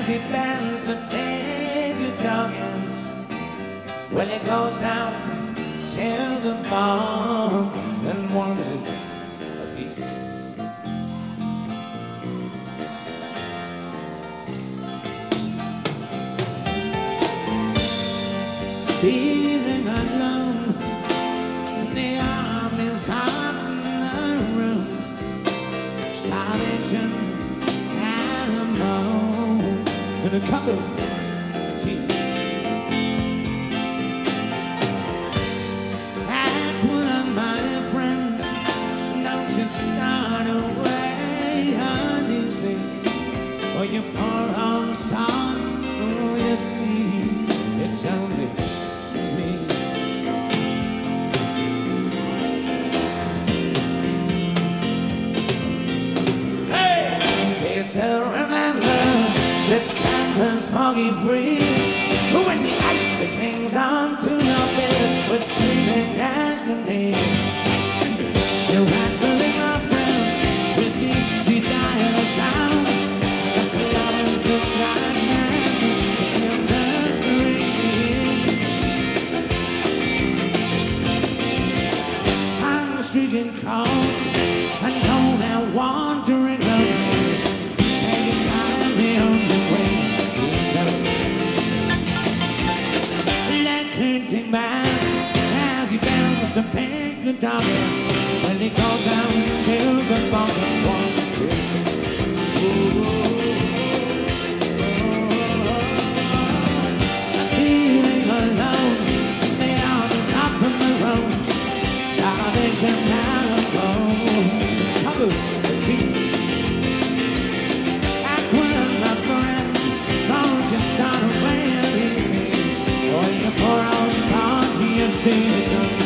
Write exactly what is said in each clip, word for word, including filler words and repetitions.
he bends to take your doggins. Well, he goes down to the bar and warms his feet. Feeling alone, the army's on the rooms. Starvation and a moan and a cup of tea. Like one of my friends, don't you start away uneasy, or you pour on salt. Oh, you see, it's only me. Hey, you still remember the summer's foggy breeze, when the ice that hangs onto your bed was screaming agony. You're rattling our spells with deep sea dial sounds, the lovers look like madness in the street. Sun streaking cold and cold and wandering lonely, taking time the only way he knows. Like hurting back as he bends to pick the doggins, when he goes down to the bottom of his feet. Feeling alone, the armies up in the roads, starvation and alone. Cup of tea. Like one my friend, don't you start away uneasy, or you pour out salt to your season.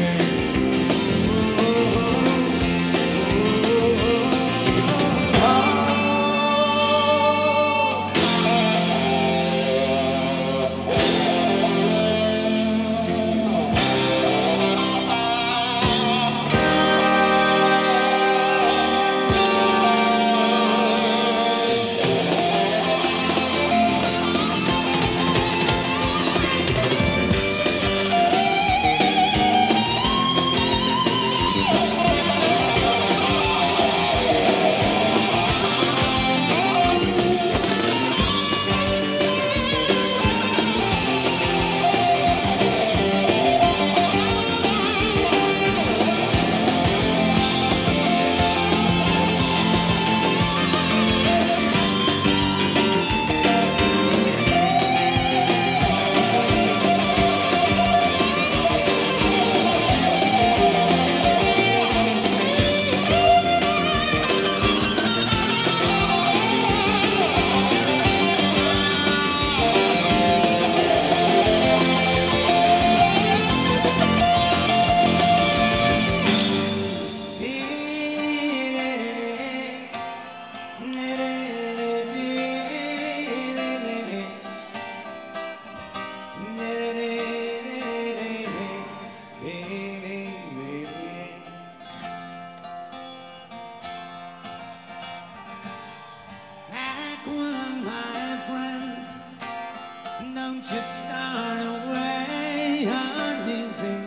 Don't you start away uneasy,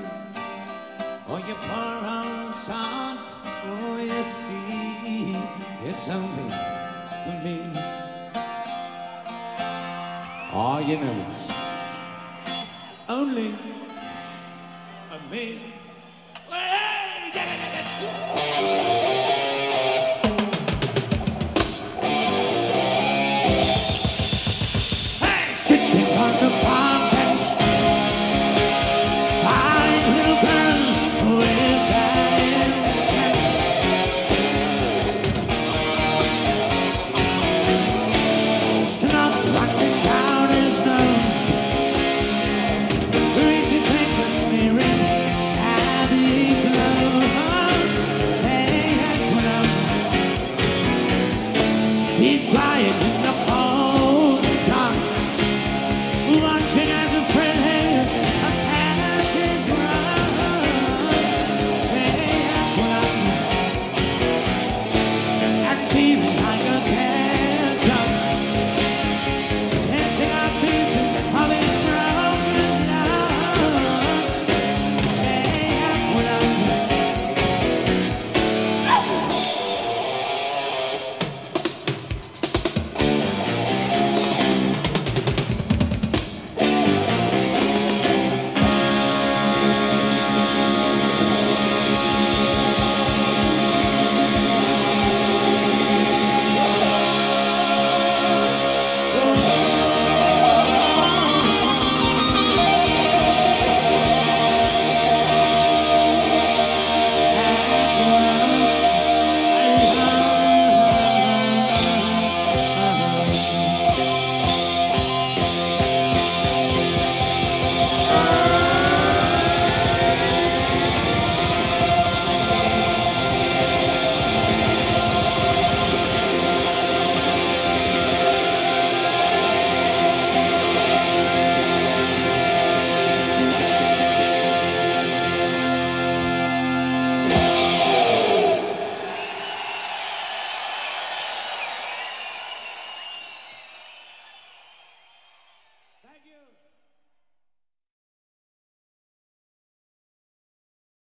or you pour on salt. Oh, you see, it's only me. Oh, you know it's only me.